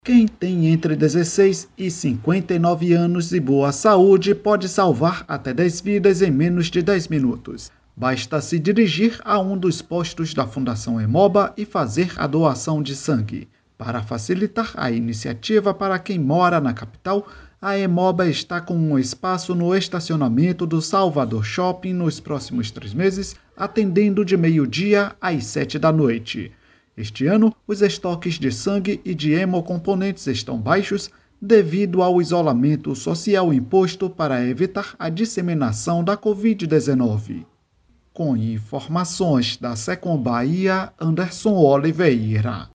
Quem tem entre 16 e 59 anos e boa saúde pode salvar até 10 vidas em menos de 10 minutos. Basta se dirigir a um dos postos da Fundação Hemoba e fazer a doação de sangue. Para facilitar a iniciativa para quem mora na capital, a Hemoba está com um espaço no estacionamento do Salvador Shopping nos próximos 3 meses, atendendo de meio-dia às 7 da noite. Este ano, os estoques de sangue e de hemocomponentes estão baixos devido ao isolamento social imposto para evitar a disseminação da Covid-19. Com informações da Secom Bahia, Anderson Oliveira.